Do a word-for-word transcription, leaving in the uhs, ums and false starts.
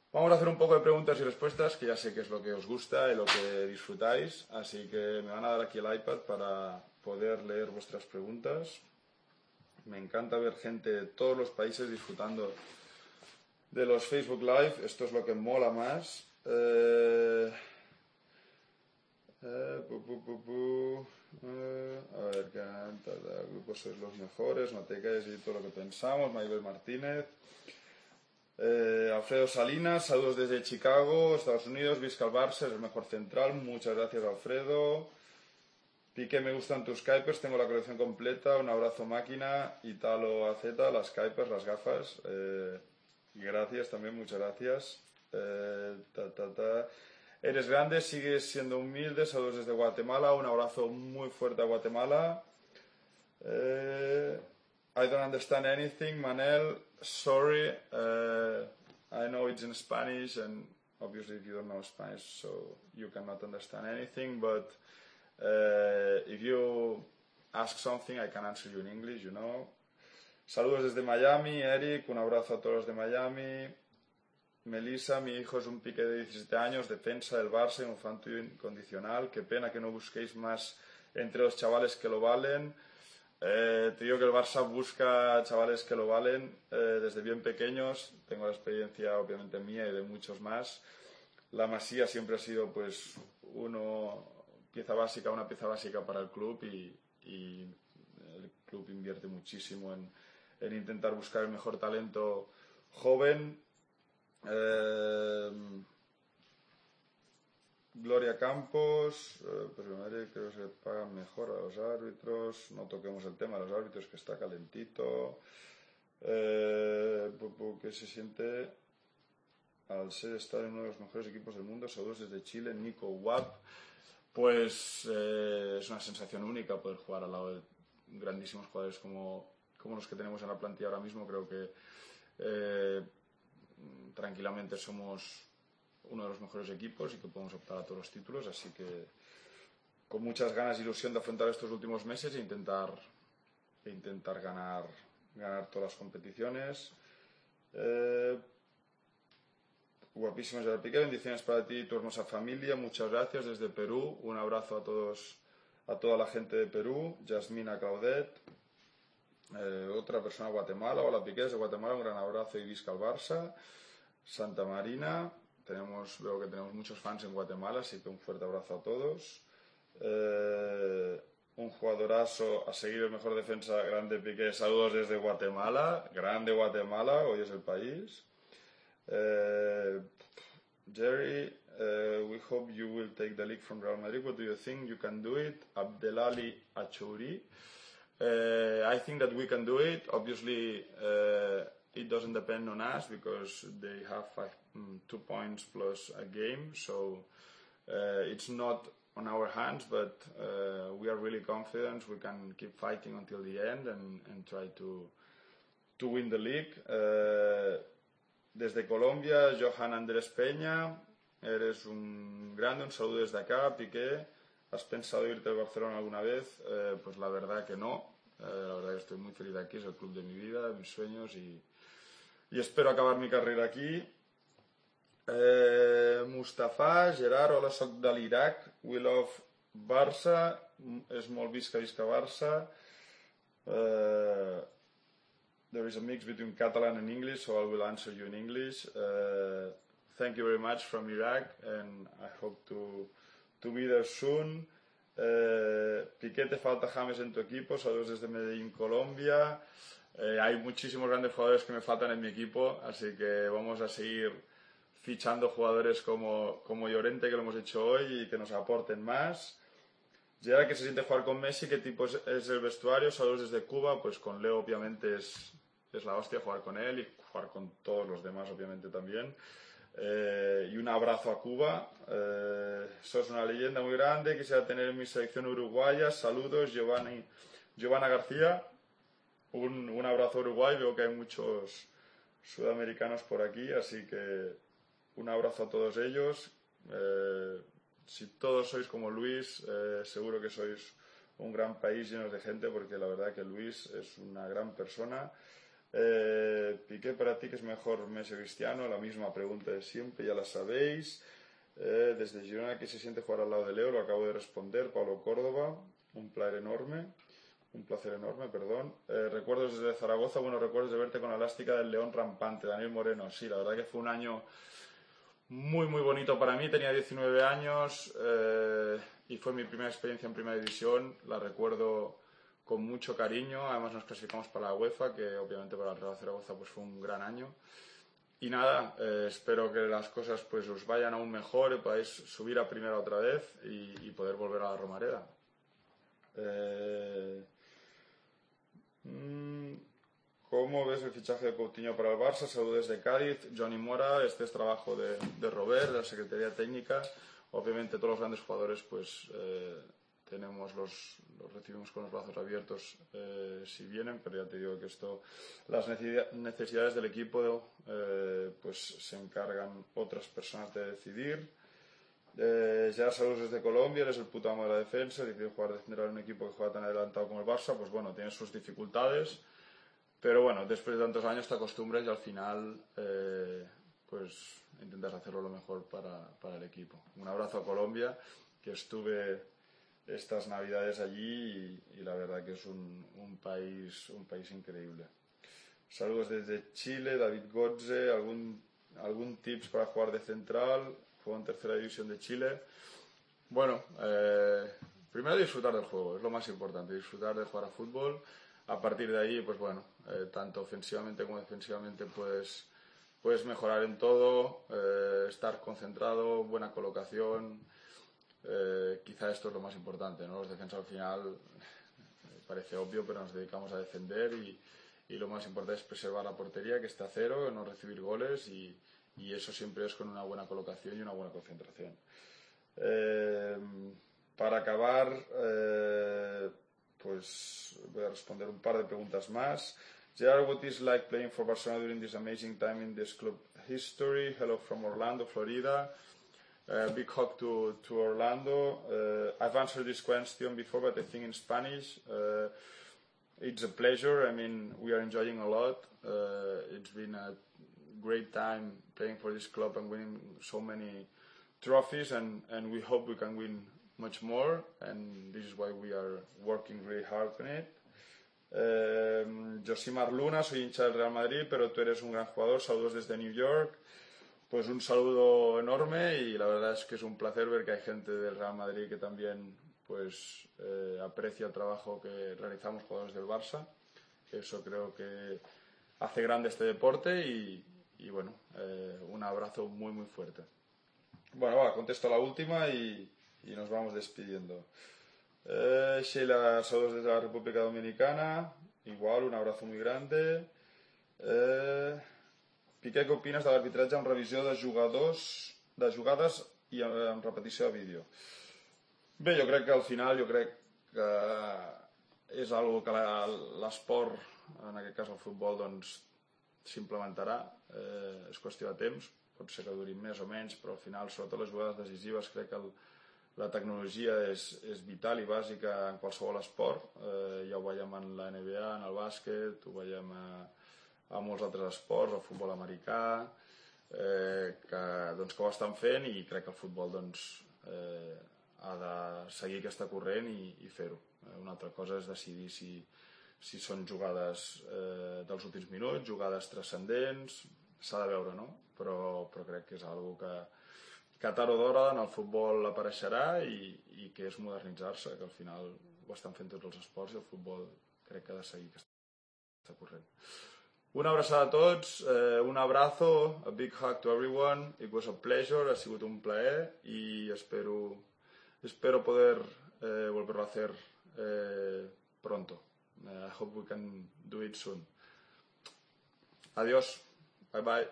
Vamos a hacer un poco de preguntas y respuestas, que ya sé que es lo que os gusta y lo que disfrutáis, así que me van a dar aquí el iPad para poder leer vuestras preguntas. Me encanta ver gente de todos los países disfrutando de los Facebook Live, esto es lo que mola más. Eh, eh, pu, pu, pu, pu, eh, a ver, ¿qué grupos sois los mejores? No te caes y todo lo que pensamos. Maybel Martínez. Eh, Alfredo Salinas, saludos desde Chicago, Estados Unidos. Vizcal Barça es el mejor central. Muchas gracias, Alfredo. Piqué, me gustan tus Kuipers, tengo la colección completa. Un abrazo, máquina. Italo A Z, las Kuipers, las gafas. Eh, gracias también, muchas gracias. Eh, ta, ta, ta. Eres grande, sigues siendo humilde. Saludos desde Guatemala. Un abrazo muy fuerte a Guatemala. Eh, I don't understand anything, Manel. Sorry. Uh, I know it's in Spanish, and obviously if you don't know Spanish, so you cannot understand anything. But uh, if you ask something, I can answer you in English, you know. Saludos desde Miami, Eric. Un abrazo a todos los de Miami. Melissa, mi hijo es un Piqué de diecisiete años, defensa del Barça, un fan tuyo incondicional. Qué pena que no busquéis más entre los chavales que lo valen. Eh, te digo que el Barça busca chavales que lo valen eh, desde bien pequeños. Tengo la experiencia obviamente mía y de muchos más. La Masía siempre ha sido pues uno pieza básica, una pieza básica para el club y, y el club invierte muchísimo en, en intentar buscar el mejor talento joven. Eh, Gloria Campos, eh, pues madre, creo que se pagan mejor a los árbitros. No toquemos el tema de los árbitros, que está calentito. Eh, ¿Qué se siente al ser estar en uno de los mejores equipos del mundo? Saludos desde Chile, Nico Wap. Pues eh, es una sensación única poder jugar al lado de grandísimos jugadores como, como los que tenemos en la plantilla ahora mismo. Creo que eh, tranquilamente somos uno de los mejores equipos y que podemos optar a todos los títulos, así que con muchas ganas e ilusión de afrontar estos últimos meses e intentar, e intentar ganar, ganar todas las competiciones. Eh, guapísimo Gerard Piqué, bendiciones para ti y tu hermosa familia, muchas gracias desde Perú, un abrazo a todos, a toda la gente de Perú. Yasmina Claudet, eh, otra persona de Guatemala, hola Piqué desde Guatemala, un gran abrazo y visca al Barça. Santa Marina, tenemos, veo que tenemos muchos fans en Guatemala, así que un fuerte abrazo a todos. Eh, un jugadorazo a seguir, el mejor defensa, grande Piqué. Saludos desde Guatemala, grande Guatemala, hoy es el país. Uh, Jerry, uh, we hope you will take the league from Real Madrid. What do you think? You can do it. Abdelali Achouri. Uh, I think that we can do it. Obviously, uh, it doesn't depend on us because they have five, um, two points plus a game. So uh, it's not on our hands, but uh, we are really confident we can keep fighting until the end and, and try to to win the league. Uh, Desde Colombia, Johan Andrés Peña, eres un grande, un saludo desde acá. Piqué, ¿has pensado irte al Barcelona alguna vez? Eh, pues la verdad que no, eh, la verdad que estoy muy feliz aquí, es el club de mi vida, de mis sueños y, y espero acabar mi carrera aquí. Eh, Mustafa, Gerard, hola, soc de l'Iraq, we love Barça, és molt visca, visca Barça. Eh, There is a mix between Catalan and English, so I will answer you in English. Uh, thank you very much from Iraq, and I hope to, to be there soon. Uh, Piqué, te falta James en tu equipo. Saludos desde Medellín, Colombia. Uh, hay muchísimos grandes jugadores que me faltan en mi equipo, así que vamos a seguir fichando jugadores como, como Llorente, que lo hemos hecho hoy, y que nos aporten más. Gerard, ¿qué se siente jugar con Messi? ¿Qué tipo es, es el vestuario? Saludos desde Cuba. Pues con Leo obviamente es, es la hostia jugar con él y jugar con todos los demás obviamente también. Eh, y un abrazo a Cuba. Eh, sos una leyenda muy grande. Quisiera tener en mi selección uruguaya. Saludos, Giovanni, Giovanna García. Un, un abrazo a Uruguay. Veo que hay muchos sudamericanos por aquí, así que un abrazo a todos ellos. Eh, Si todos sois como Luis, eh, seguro que sois un gran país lleno de gente, porque la verdad que Luis es una gran persona. Eh, Piqué, para ti, ¿que es mejor, Messi o Cristiano? La misma pregunta de siempre, ya la sabéis. Eh, desde Girona, ¿qué se siente jugar al lado de Leo? Lo acabo de responder. Pablo Córdoba, un placer enorme. Un placer enorme, perdón. Eh, recuerdos desde Zaragoza, bueno, recuerdos de verte con la elástica del león rampante, Daniel Moreno. Sí, la verdad que fue un año muy, muy bonito para mí. Tenía diecinueve años eh, y fue mi primera experiencia en Primera División. La recuerdo con mucho cariño. Además nos clasificamos para la UEFA, que obviamente para el Real Zaragoza pues fue un gran año. Y nada, eh, espero que las cosas pues os vayan aún mejor y podáis subir a Primera otra vez y, y poder volver a la Romareda. Eh... ¿Cómo ves el fichaje de Coutinho para el Barça? Saludos desde Cádiz. Johnny Mora, este es trabajo de, de Robert, de la Secretaría Técnica. Obviamente todos los grandes jugadores pues eh, tenemos los, los recibimos con los brazos abiertos eh, si vienen, pero ya te digo que esto, las necesidades del equipo eh, pues se encargan otras personas de decidir. Eh, ya saludos desde Colombia, eres el puto amo de la defensa, difícil jugar de central en un equipo que juega tan adelantado como el Barça, pues bueno, tiene sus dificultades. Pero bueno, después de tantos años te acostumbras y al final eh, pues intentas hacerlo lo mejor para, para el equipo. Un abrazo a Colombia, que estuve estas navidades allí y, y la verdad que es un, un, país, un país increíble. Saludos desde Chile, David Godze, ¿algún, algún tips para jugar de central? Juego en tercera división de Chile. Bueno, eh, primero disfrutar del juego, es lo más importante, disfrutar de jugar a fútbol. A partir de ahí, pues bueno, eh, tanto ofensivamente como defensivamente puedes, puedes mejorar en todo, eh, estar concentrado, buena colocación. Eh, quizá esto es lo más importante, ¿no? Los defensas al final, eh, parece obvio, pero nos dedicamos a defender y, y lo más importante es preservar la portería, que esté a cero, no recibir goles y, y eso siempre es con una buena colocación y una buena concentración. Eh, para acabar, eh, pues voy a responder un par de preguntas más. Gerard, what is like playing for Barcelona during this amazing time in this club history? Hello from Orlando, Florida. Uh, big hug to, to Orlando. Uh, I've answered this question before, but I think in Spanish. Uh, it's a pleasure. I mean, we are enjoying a lot. Uh, it's been a great time playing for this club and winning so many trophies, and, and we hope we can win much more, and this is why we are working really hard on it. Eh, Josimar Luna, soy hincha del Real Madrid, pero tú eres un gran jugador, saludos desde New York. Pues un saludo enorme y la verdad es que es un placer ver que hay gente del Real Madrid que también pues eh, aprecia el trabajo que realizamos jugadores del Barça. Eso creo que hace grande este deporte y, y bueno, eh, un abrazo muy muy fuerte. Bueno, va, contesto la última y, y nos vamos despidiendo. Eh, Sheila, saludos desde la República Dominicana. Igual, un abrazo muy grande. Eh, Piqué, què opines de l'arbitratge amb revisió de jugadors, de jugades i amb repetició de vídeo? Bé, jo crec que al final, jo crec que és algo que l'esport, en aquest cas el futbol, doncs s'implementarà. Eh, és qüestió de temps, pot ser que durin més o menys, però al final, sobretot les jugades decisives, crec que el, la tecnologia és, és vital i bàsica en qualsevol esport. Eh, ja ho veiem en la N B A, en el bàsquet, ho veiem a, a molts altres esports, el futbol americà, eh, que, doncs, que ho estan fent i crec que el futbol doncs, eh, ha de seguir aquesta corrent i, i fer-ho. Eh, una altra cosa és decidir si, si són jugades eh, dels últims minuts, jugades transcendents, s'ha de veure, no? Però, però crec que és una que, que tard o d'hora en el futbol apareixerà i, i que és modernitzar-se, que al final ho estan fent tots els esports i el futbol crec que ha de seguir aquesta corrent. Una abraçada a tots, eh, un abrazo, a big hug to everyone. It was a pleasure, ha sigut un plaer y espero, espero poder eh, volverlo a hacer eh, pronto. Uh, I hope we can do it soon. Adiós, bye bye.